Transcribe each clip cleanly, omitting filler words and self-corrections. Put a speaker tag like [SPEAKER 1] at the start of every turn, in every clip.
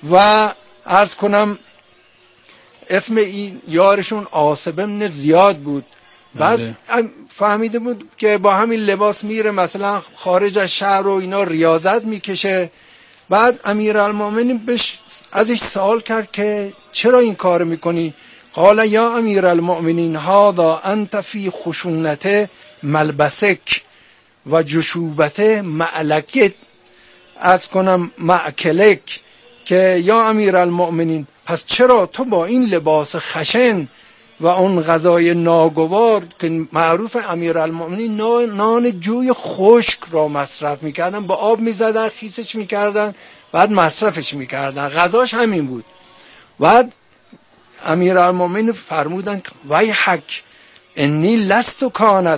[SPEAKER 1] و عرض کنم اسم این یارشون عاصم بن زیاد بود. بعد فهمیده بود که با همین لباس میره مثلا خارج از شهر و اینا ریاضت میکشه. بعد امیرالمومنین ازش سوال کرد که چرا این کار میکنی؟ قال یا امیرالمومنین هذا انت فی خشونت ملبسک و جشوبت معلکت، از کنم معکلک، که یا امیرالمومنین پس چرا تو با این لباس خشن و اون غذای ناگوار که معروف امیرالمومنین نان جوی خشک را مصرف میکردن، با آب میزدن خیسش میکردن بعد مصرفش میکردن، غذاش همین بود. بعد امیرالمومنین فرمودن وای حک انی لست کانت،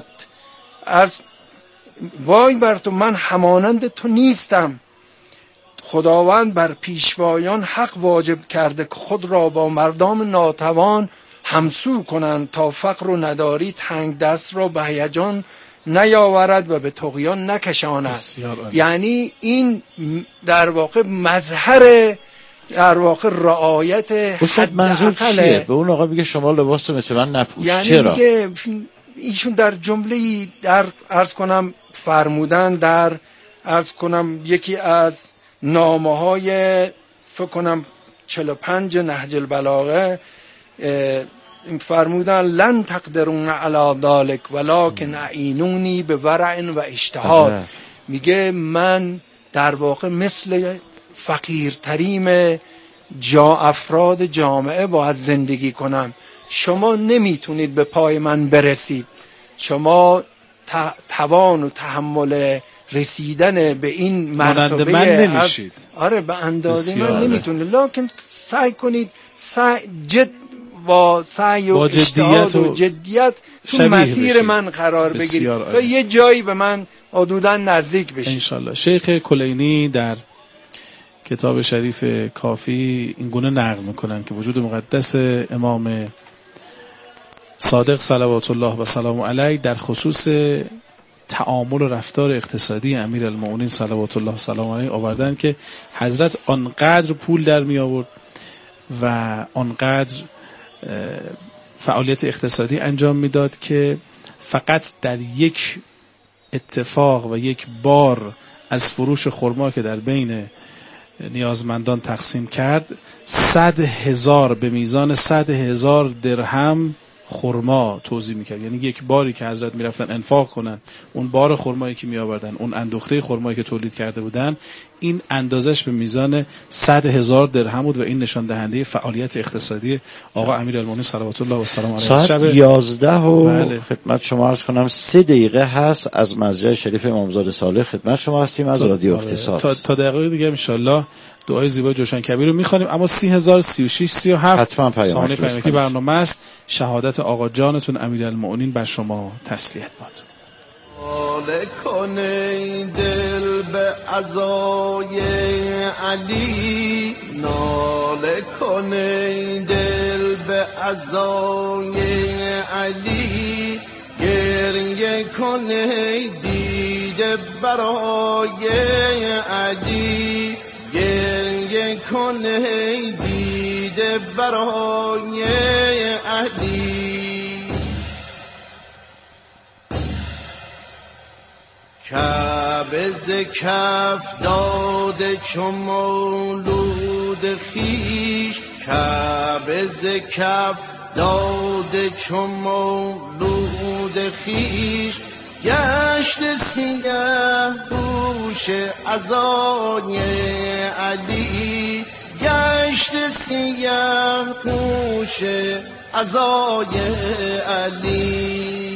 [SPEAKER 1] وای بر تو من همانند تو نیستم. خداوند بر پیشوایان حق واجب کرده که خود را با مردم ناتوان همسو کنند تا فقر و نداری تنگ دست را به هیجان نیاورد و به طغیان نکشاند. یعنی این در واقع مظهر در واقع رعایت
[SPEAKER 2] حد منظور چیه؟ به اون آقا میگه شما لباس مثل من نپوش.
[SPEAKER 1] یعنی
[SPEAKER 2] چرا؟
[SPEAKER 1] میگه ایشون در جمله در عرض کنم فرمودن در عرض کنم یکی از نامه‌های فکر کنم 45 نهج البلاغه فرمودن لن تقدرون علی ذلک ولکن اعینونی به ورع و اجتهاد. میگه من در واقع مثل فقیرترین افراد جامعه باید زندگی کنم، شما نمیتونید به پای من برسید، شما توان و تحمل رسیدن به این مرتبه
[SPEAKER 3] من نمیشید.
[SPEAKER 1] آره به اندازه من نمیتونید، لکن سعی کنید سعی و اجتهاد و جدیت تو مسیر من قرار بگیرید تا یه جایی به من حدوداً نزدیک بشید
[SPEAKER 3] انشالله. شیخ کلینی در کتاب شریف کافی این گونه نقل میکنن که وجود مقدس امام صادق صلوات الله و سلام علیه در خصوص تعامل و رفتار اقتصادی امیرالمومنین صلوات الله و سلام علیه آوردن که حضرت آنقدر پول در می آورد و آنقدر فعالیت اقتصادی انجام میداد که فقط در یک اتفاق و یک بار از فروش خرما که در بین نیازمندان تقسیم کرد 100,000 به میزان 100,000 درهم خرما توزیع میکرد. یعنی یک باری که حضرت میرفتن انفاق کنن، اون بار خرمایی که میآوردن، اون اندوخته خرمایی که تولید کرده بودن، این اندازش به میزان 100,000 درهم بود و این نشان دهنده فعالیت اقتصادی آقا امیرالمومنین صلوات الله و سلام علیه.
[SPEAKER 2] ساعت 11 و خدمت شما عرض کنم 3 دقیقه هست از مسجد شریف امامزاده صالح خدمت شما هستیم از رادیو اختصاص. تا دقیقه دیگه ان شاء الله دعای زیبای جوشن کبیر رو میخوانیم، اما 30,036 37 حتما
[SPEAKER 3] پیامک برنامه است. شهادت آقا جانتون امیرالمومنین بر شما تسلیت باد.
[SPEAKER 4] ناله کن ای دل به عزای علی، ناله کن ای دل به عزای علی، گریه کن ای دیده برای علی، گریه کن ای دیده برای علی. کعبه ز کف داده چو مولود خویش، کعبه ز کف داده چو مولود خویش، گشت سیه پوش عزای علی، گشت سیه پوش عزای علی.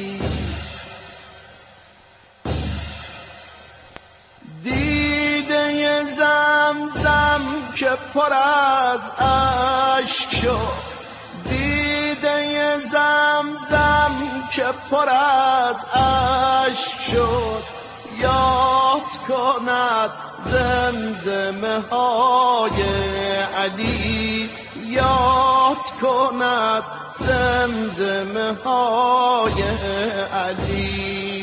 [SPEAKER 4] دیده زمزم که پر از اشک شد، دیده زمزم که پر از اشک شد، یاد کند زمزمه های علی، یاد کند زمزمه های علی.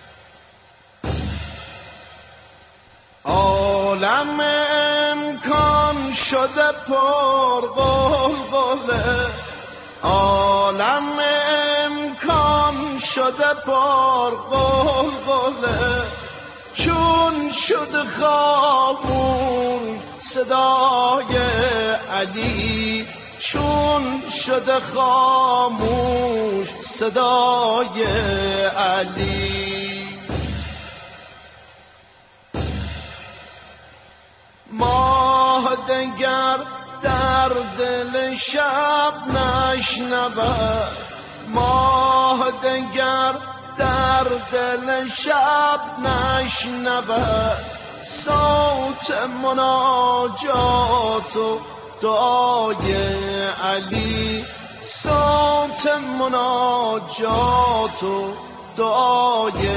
[SPEAKER 4] عالم امکان شده پر قلقله، عالم امکان شده پر قلقله، چون شده خاموش صدای علی، چون شده خاموش صدای علی. ماه دگر در دل شب نشنود، ماه دگر در دل شب نشنود، صوت مناجات و دعای علی، صوت مناجات و دعای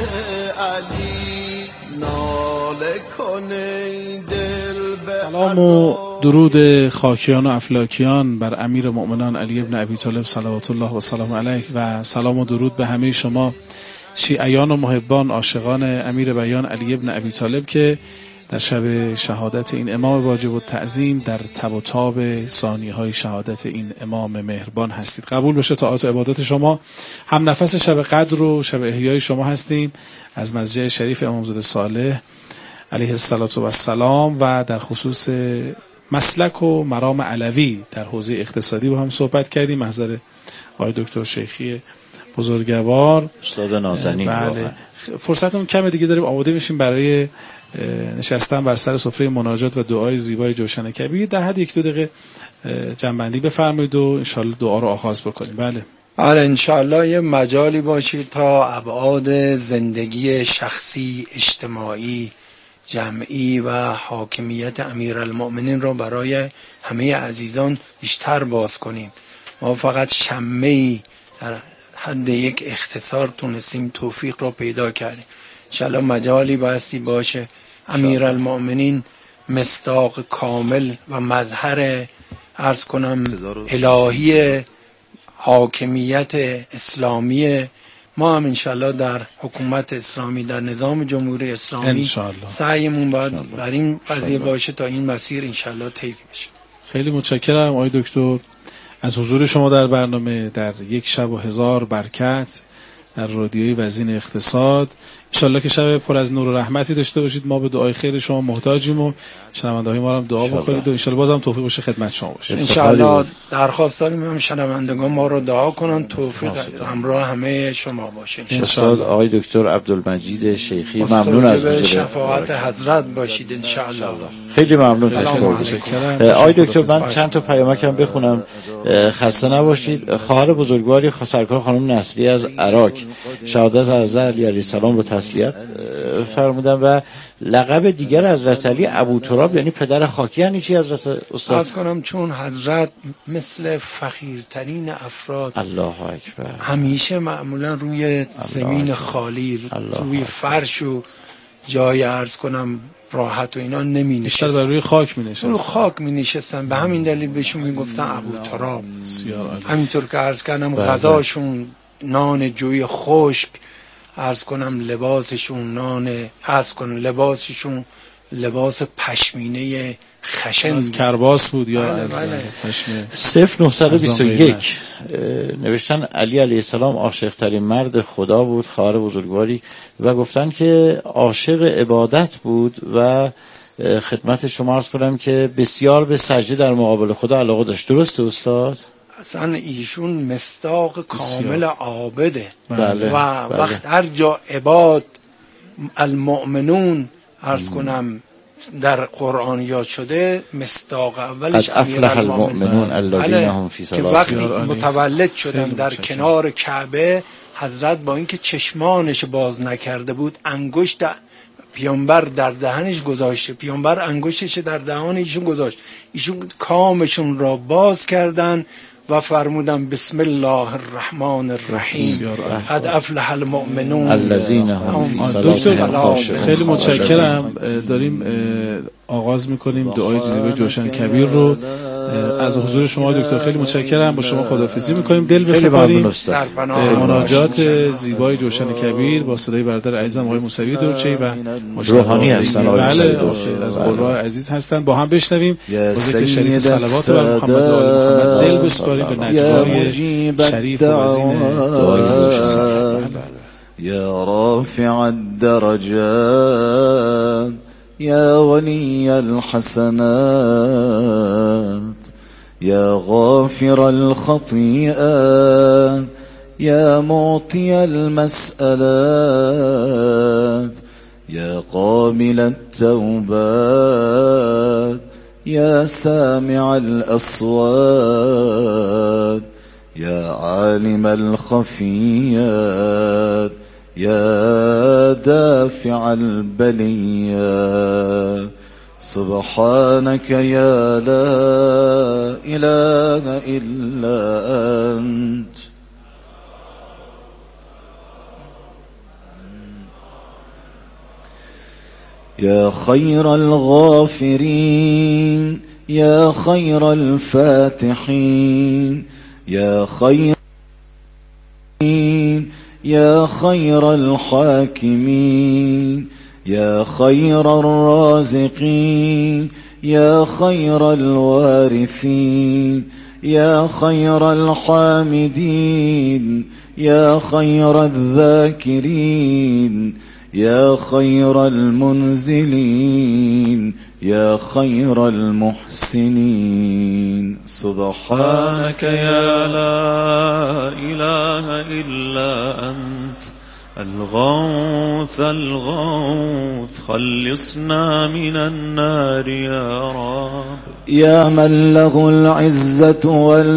[SPEAKER 4] علی. ناله کنه دل به
[SPEAKER 3] سلام و درود خاکیان و افلاکیان بر امیر مؤمنان علی ابن ابی طالب صلوات الله و سلام علیه، و سلام و درود به همه شما شیعیان و محبان عاشقان امیر بیان علی ابن ابی طالب که در شب شهادت این امام واجب التعظیم در تب و تاب ثانیه‌های شهادت این امام مهربان هستید. قبول بشه طاعات و عبادات شما. هم نفس شب قدر و شب احیای شما هستیم از مسجد شریف امامزاده صالح علیه السلام و در خصوص مسلک و مرام علوی در حوزه اقتصادی با هم صحبت کردیم. محضر آقای دکتر شیخی بزرگوار،
[SPEAKER 2] استاد نازنین.
[SPEAKER 3] بله، فرصتمون کمه دیگه، داریم آماده میشیم برای نشستن بر سر سفره مناجات و دعای زیبای جوشن کبیر. در حد 1-2 دقیقه جنبندی بفرمایید و انشالله دعا رو آغاز بکنیم. بله
[SPEAKER 1] انشالله یه مجالی باشید تا ابعاد زندگی شخصی، اجتماعی، جمعی و حاکمیت امیرالمؤمنین رو برای همه عزیزان بیشتر باز کنیم. ما فقط شمعی در حد یک اختصار تونستیم توفیق رو پیدا کردیم. انشالله مجالی بایستی باشه امیرالمؤمنین مصداق کامل و مظهر عرض کنم الهی حاکمیت اسلامی. ما هم انشالله در حکومت اسلامی، در نظام جمهوری اسلامی سعیمون باید بر این قضیه باشه تا این مسیر انشالله طی بشه.
[SPEAKER 3] خیلی متشکرم آقای دکتر از حضور شما در برنامه، در یک شب و 1000 برکت در رادیوی وزین اقتصاد. انشالله که شب پر از نور و رحمتی داشته باشید. ما به دعای خیر شما محتاجیم و شنونده‌های ما هم دعا بکنید و انشالله بازم توفیق باشه خدمت شما باشه.
[SPEAKER 1] انشالله درخواست داریم هم شنوندگان ما رو دعا کنن، توفیق همراه همه شما باشه
[SPEAKER 2] انشالله. آقای دکتر عبدالمجید شیخی ممنون از حضور
[SPEAKER 1] شفاعت حضرت باشید انشالله.
[SPEAKER 2] خیلی ممنون. آقای دکتر من چند تا پیامکم بخونم. خسته نباشید. خواهر بزرگواری سرکار خانم نصری از عراق شهادت حضرت علی علیه السلام رو تسلیت فرمودن و لقب دیگر حضرت علی ابو تراب یعنی پدر خاکی. یعنی چی حضرت استاد؟
[SPEAKER 1] عرض کنم چون حضرت مثل فقیرترین افراد
[SPEAKER 2] الله اکبر
[SPEAKER 1] همیشه معمولا روی زمین خالی، روی فرش و جای عرض کنم راحت و اینا نمی نشستن،
[SPEAKER 3] بیشتر روی خاک می نشستن.
[SPEAKER 1] روی خاک می نشستن. به همین دلیل بهشون می گفتن ابو تراب. همینطور که عرض کردم غذاشون نان جوی خشک، عرض کنم لباسشون نان، عرض کنم لباسشون لباس پشمینه خشن
[SPEAKER 3] از کرباس بود یا
[SPEAKER 1] بله
[SPEAKER 3] از
[SPEAKER 1] پشمینه.
[SPEAKER 2] 0921 نوشتن علی علیه السلام عاشق ترین مرد خدا بود، خواهر بزرگواری، و گفتن که عاشق عبادت بود و خدمت شما عرض کنم که بسیار به سجده در مقابل خدا علاقه داشت. درسته استاد؟
[SPEAKER 1] اصلا ایشون مصداق کامل عابده.
[SPEAKER 2] بله.
[SPEAKER 1] و وقت هر جا عباد المؤمنون عرض کنم در قرآن یاد شده، مصداق اولش
[SPEAKER 2] امیرالمؤمنون الذین هم فی
[SPEAKER 1] که وقتی متولد شدن در کنار کعبه، حضرت با اینکه چشمانش باز نکرده بود انگشت پیامبر در دهنش گذاشته، پیامبر انگشتش در دهان ایشون گذاشت، ایشون کامشون را باز کردن و فرمودن بسم الله الرحمن الرحیم قد افلح المؤمنون
[SPEAKER 2] الذین هم فی صلاتهم خاشعون.
[SPEAKER 3] خیلی متشکرم. داریم آغاز میکنیم دعای زیبای جوشن کبیر رو. از حضور شما دکتر خیلی متشکرم. با شما خداحافظی میکنیم. دل بسپاریم مناجات زیبای جوشن کبیر با صدای برادر عزیزم آقای موسوی دورچه‌ای و
[SPEAKER 2] روحانی هستن.
[SPEAKER 3] بله از قرای عزیز هستن. با هم بشنویم با ذکر شریف صلوات بر محمد و آل محمد. دل بسپاریم به نجوای شریف و وزین دعای جوشن.
[SPEAKER 4] يا رافع الدرجات يا ولي الحسنات يا غافر الخطيئات يا معطي المسألات يا قابل التوبات يا سامع الأصوات يا عالم الخفيات يا دافع البليات سبحانك يا لا إله إلا أنت يا خير الغافرين يا خير الفاتحين يا خير يا خير الحاكمين يا خير الرازقين يا خير الوارثين يا خير الحامدين يا خير الذاكرين يا خير المنزلين يا خير المحسنين سبحانك يا لا إله إلا أنت الغوث الغوث خلصنا من النار يا رب يا من له العزة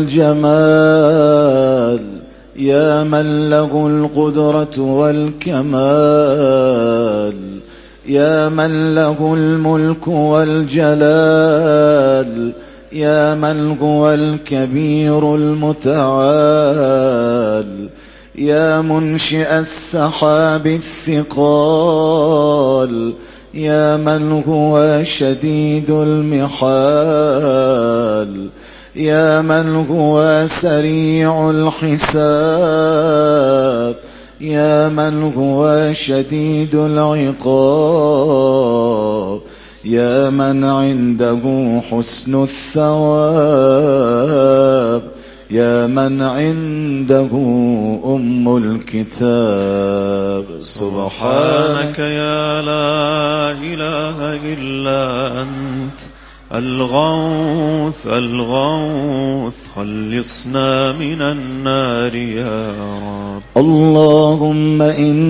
[SPEAKER 4] والجمال يا من له القدرة والكمال يا من له الملك والجلال يا من هو الكبير المتعال يا منشئ السحاب الثقال يا من هو شديد المحال يا من هو سريع الحساب يا من هو شديد العقاب يا من عنده حسن الثواب يا من عنده أم الكتاب سبحانك يا لا إله إلا أنت الغوث الغوث خلصنا من النار يا رب اللهم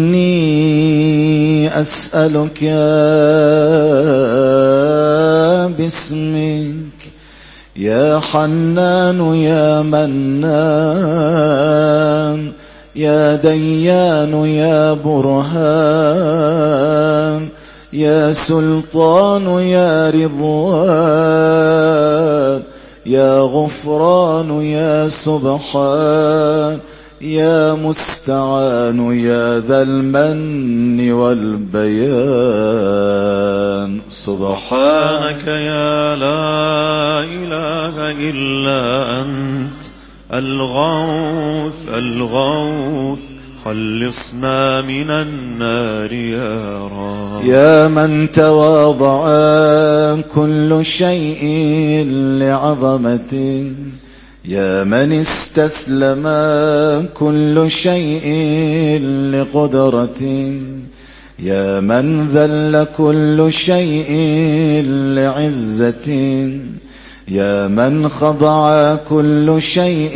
[SPEAKER 4] إني أسألك باسمك يا حنان يا منان يا ديان يا برهان يا سلطان يا رضوان يا غفران يا سبحان يا مستعان يا ذا المن والبيان سبحانك يا لا إله إلا أنت الغوث الغوث خلصنا من النار يا رب يا من تواضع كل شيء لعظمته يا من استسلم كل شيء لقدرته يا من ذل كل شيء لعزته يا من خضع كل شيء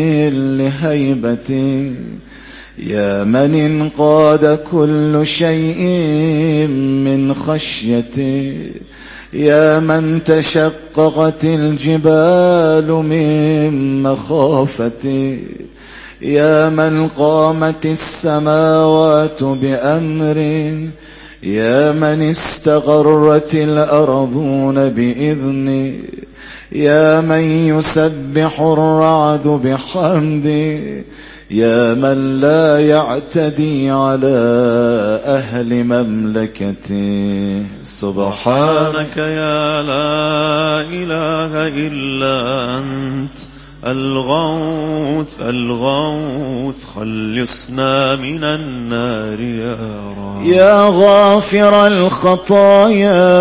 [SPEAKER 4] لهيبته يا من انقاد كل شيء من خشيته يا من تشققت الجبال من مخافته يا من قامت السماوات بأمره يا من استغرت الأرضون بإذنه يا من يسبح الرعد بحمده يا من لا يعتدي على أهل مملكته.
[SPEAKER 5] سبحانك يا لا إله إلا أنت الغوث الغوث، خلصنا من النار يا رب.
[SPEAKER 4] يا غافر الخطايا،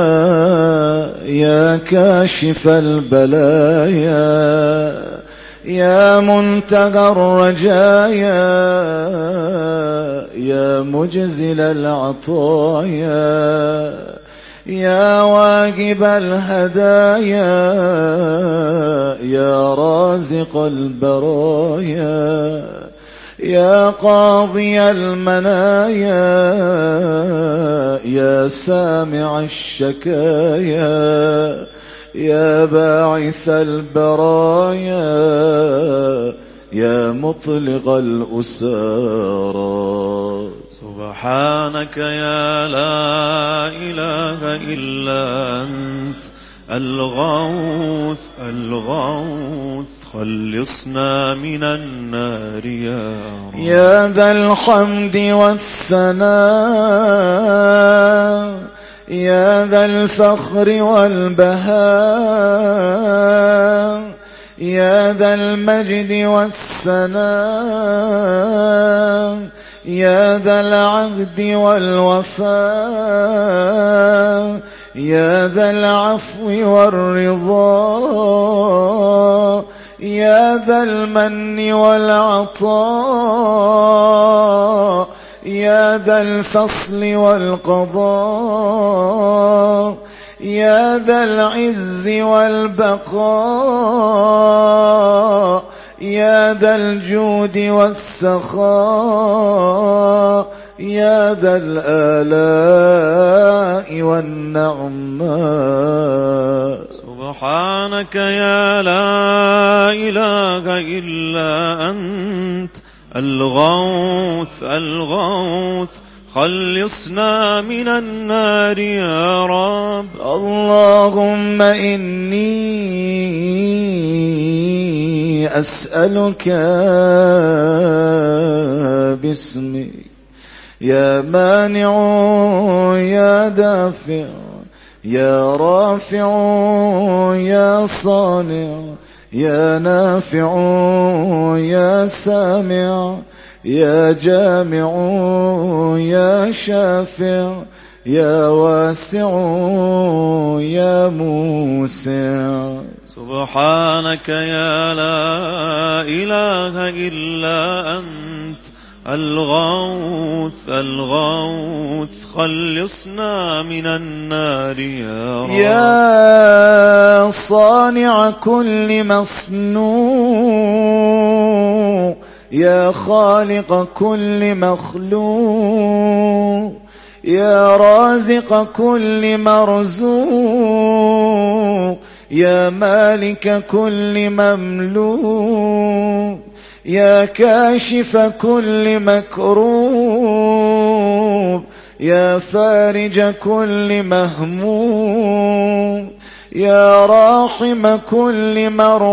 [SPEAKER 4] يا كاشف البلايا، يا منتهى الرجايا، يا مجزل العطايا، يا واجب الهدايا، يا رازق البرايا، يا قاضي المنايا، يا سامع الشكايا، يا باعث البرايا، يا مطلق الأسارى.
[SPEAKER 5] سبحانك يا لا إله إلا أنت الغوث الغوث، خلصنا من النار يا رب.
[SPEAKER 4] يا ذا الحمد والثناء، يا ذا الفخر والبهاء، يا ذا المجد والسناء، يا ذا العهد والوفاء، يا ذا العفو والرضا، يا ذا المن والعطاء، يا ذا الفصل والقضاء، يا ذا العز والبقاء، يا ذا الجود والسخاء، يا ذا الآلاء والنعماء.
[SPEAKER 5] سبحانك يا لا إله إلا أنت الغوث الغوث، خلصنا من النار يا رب.
[SPEAKER 4] اللهم إني أسألك باسمك يا مانع يا دافع يا رافع يا صانع يا نافع يا سامع يا جامع يا شافع يا واسع يا موسع.
[SPEAKER 5] سبحانك يا لا إله إلا أنت الغوث الغوث، خلصنا من النار يا رب.
[SPEAKER 4] يا صانع كل مصنوع، يا خالق كل مخلوق، يا رازق كل مرزوق، يا مالك كل مملوك، يا كاشف كل مكروب، يا فارج كل مهموم، يا راحم كل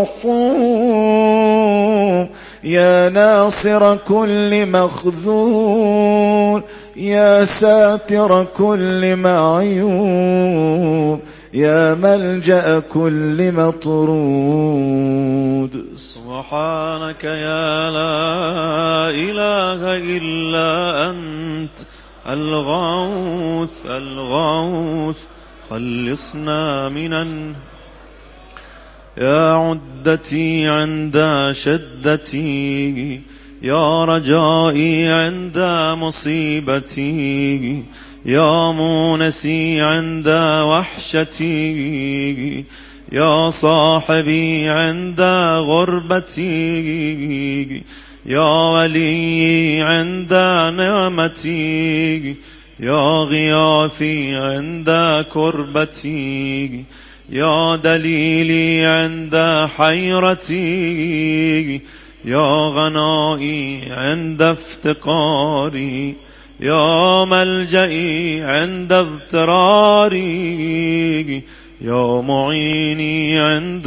[SPEAKER 4] مرحوم، يا ناصر كل مخذول، يا ساتر كل معيوب، يا ملجأ كل مطرود.
[SPEAKER 5] سبحانك يا لا إله إلا أنت الغوث الغوث، خلصنا من يا عدتي عند شدتي، يا رجائي عند مصيبتي، يا مونسي عند وحشتي، يا صاحبي عند غربتي، يا ولي عند نعمتي، يا غياثي عند كربتي، يا دليلي عند حيرتي، يا غنائي عند افتقاري، يا ملجئي عند اضطراري، يا معيني عند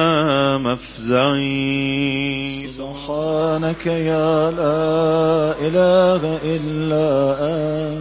[SPEAKER 5] مفزعي.
[SPEAKER 4] سبحانك يا لا إله إلا أنت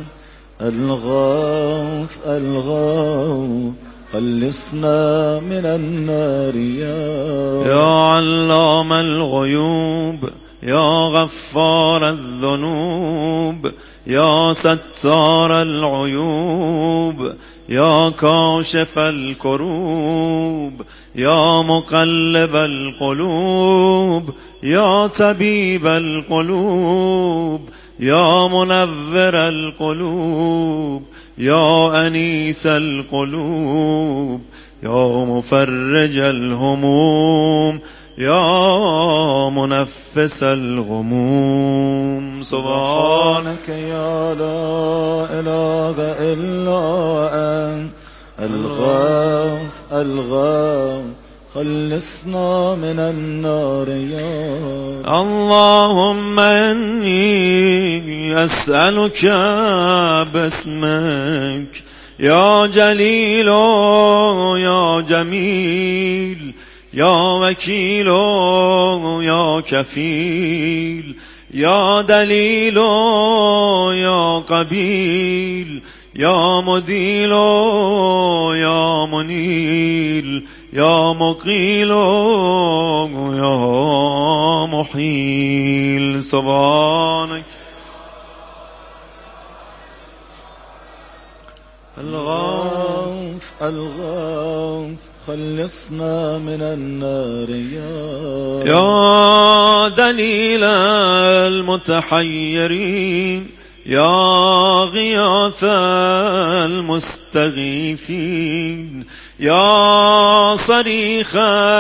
[SPEAKER 4] الغوث الغوث خلصنا من النار
[SPEAKER 5] يا علام الغيوب يا غفار الذنوب يا ستار العيوب يا كاشف الكروب يا مقلب القلوب يا طبيب القلوب يا منور القلوب يا أنيس القلوب يا مفرج الهموم يا منفس الغموم.
[SPEAKER 4] سبحانك يا لا إله إلا أنت الغوث الغوث خلصنا من النار يا
[SPEAKER 5] اللهم إني أسألك باسمك يا جليل يا جميل يا وكيل يا كفيل يا دليل يا قبيل يا مديل يا منيل يا مقيل يا محيل. سبحانك
[SPEAKER 4] الغوث الغوث خلصنا من النار
[SPEAKER 5] يا دليل المتحيرين يا غياث المستغيثين يا صريخ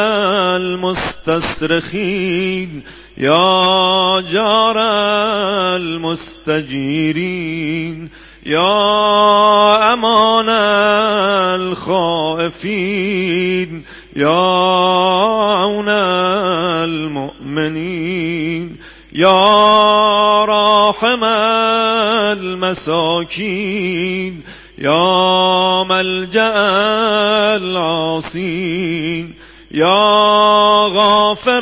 [SPEAKER 5] المستصرخين يا جار المستجيرين يا أمان الخائفين يا عون المؤمنين يا راحم المساكين يا ملجأ العاصين يا غافر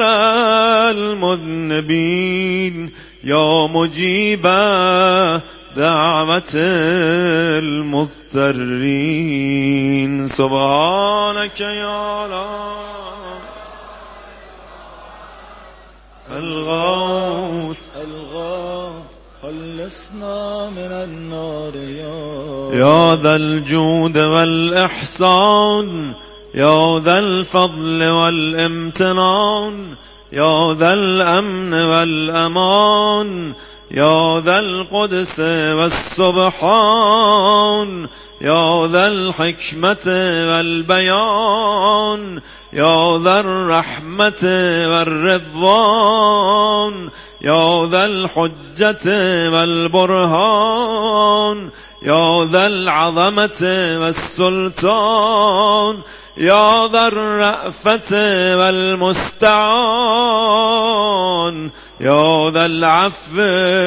[SPEAKER 5] المذنبين يا مجيب دعوة المضطرين. سبحانك يا لا الغوث
[SPEAKER 4] الغوث خلصنا من النار
[SPEAKER 5] يا ذا الجود والإحسان يا ذا الفضل والامتنان يا ذا الأمن والأمان يا ذا القدس والسبحان يا ذا الحكمة والبيان يا ذا الرحمة والرضوان يا ذا الحجة والبرهان يا ذا العظمة والسلطان يا ذا الرأفة والمستعان يا ذا العفو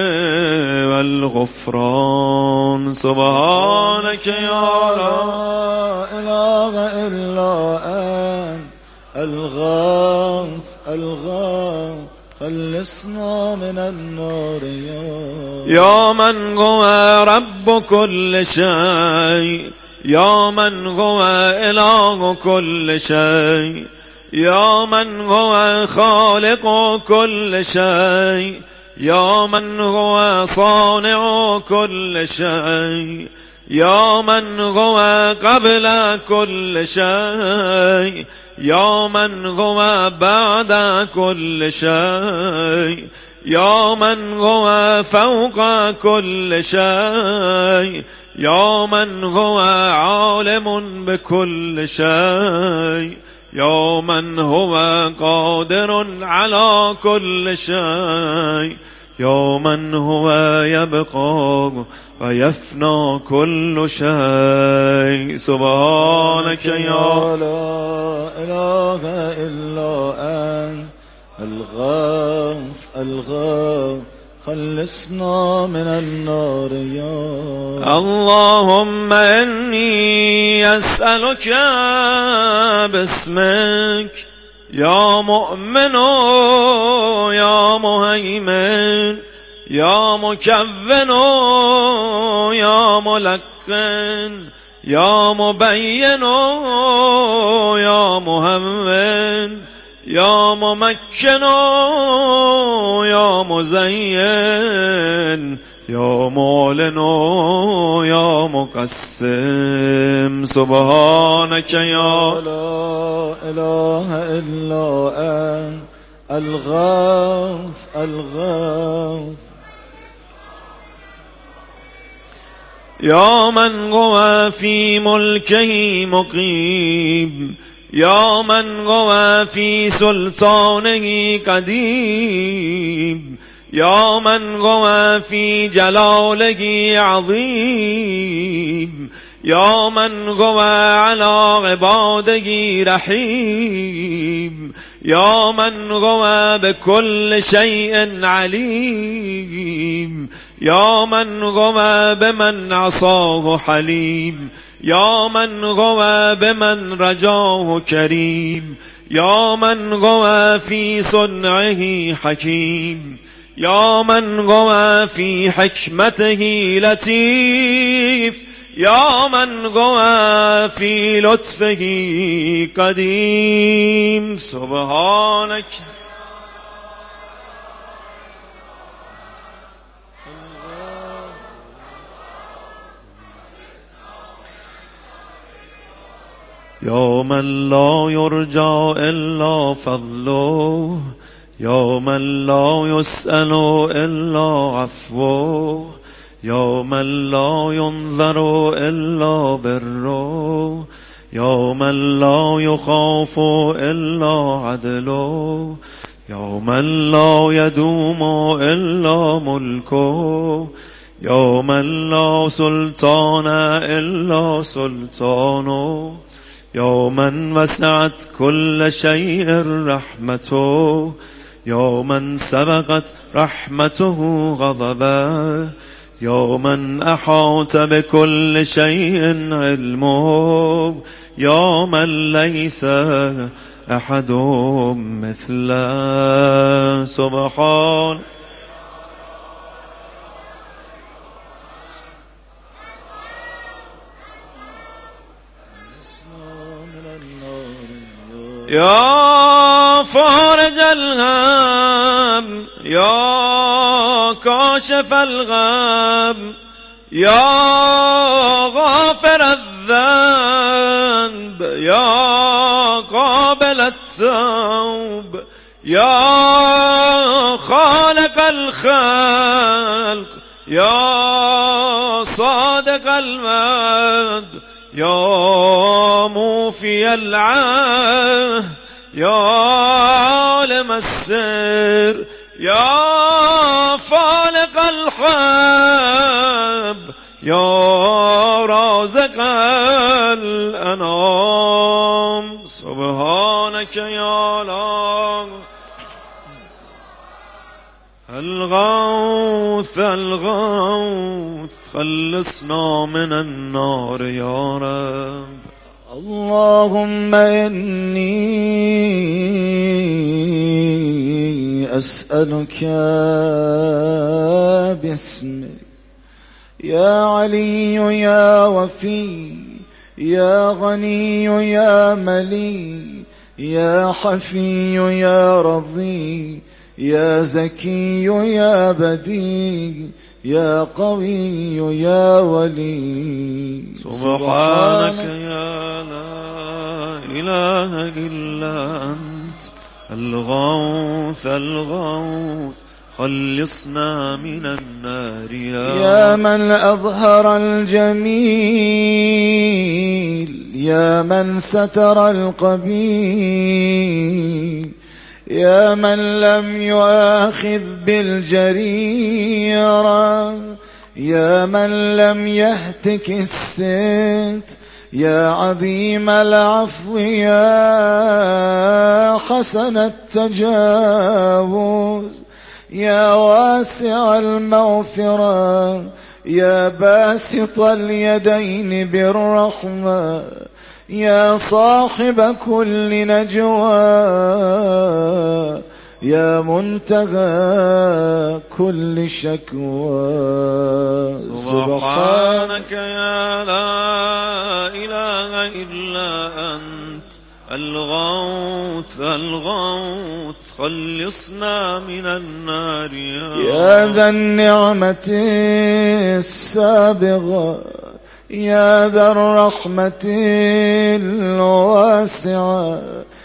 [SPEAKER 5] والغفران. سبحانك يا لا
[SPEAKER 4] إله إلا أنت الغوث الغوث خلصنا من النار
[SPEAKER 5] يا من هو رب كل شيء يا من هو إله كل شيء يا من هو خالق كل شيء يا من هو صانع كل شيء يا من هو قبل كل شيء يا من هو بعد كل شيء يا من هو فوق كل شيء يا من هو عالم بكل شيء يا من هو قادر على كل شيء يا من هو يبقى ويفنى كل شيء. سبحانك يا
[SPEAKER 4] لا إله إلا أنت الغوث الغوث خلصنا من النار يا
[SPEAKER 5] اللهم إني أسألك باسمك يا مؤمن يا مهيمن يا مكون يا ملقن يا مبين يا مهون يا ممكن يا مزين يا معلن يا مقسم سبحانك يا
[SPEAKER 4] لا إله إلا أنت الغوث الغوث
[SPEAKER 5] يا من هو في ملكه مقيم يا من هو في سلطانه قديم يا من هو في جلاله عظيم يا من هو على عباده رحيم يا من هو بكل شيء عليم يا من هو بمن عصاه حليم يا من هو بمن رجاه كريم يا من هو في صنعه حكيم يا من هو في حكمته لطيف يا من هو في لطفه قديم سبحانك يا من لا يرجى إلا فضله يا من لا يسأل إلا عفوه يا من لا ينظر إلا بره يا من لا يخاف إلا عدله يا من لا يدوم إلا ملكه يا من لا سلطان إلا سلطانه يا من وسعت كل شيء رحمته يا من سبقت رحمته غضبه يا من أحاط بكل شيء علمه يا من ليس أحد مثله سبحان يا فارج الغم يا كاشف الغم يا غافر الذنب يا قابل التوب يا خالق الخلق يا صادق المجد يا موفي العهد يا عالم السر يا فالق الحب يا رازق الأنام سبحانك يا الله الغوث الغوث خلصنا من النار يا رب
[SPEAKER 4] اللهم إني أسألك باسمك يا علي يا وفي يا غني يا ملي يا حفي يا رضي يا زكي يا بديع يا قوي يا ولي
[SPEAKER 5] سبحانك يا لا إله إلا أنت الغوث الغوث خلصنا من النار
[SPEAKER 4] يا من أظهر الجميل يا من ستر القبيح يا من لم يؤاخذ بالجريرة يا من لم يهتك الست يا عظيم العفو يا حسن التجاوز يا واسع المغفرة يا باسط اليدين بالرحمة يا صاحب كل نجوى يا منتهى كل شكوى
[SPEAKER 5] سبحانك يا لا إله إلا أنت الغوث الغوث خلصنا من النار
[SPEAKER 4] يا ذا النعمة السابغة يا ذا الرحمة الواسعة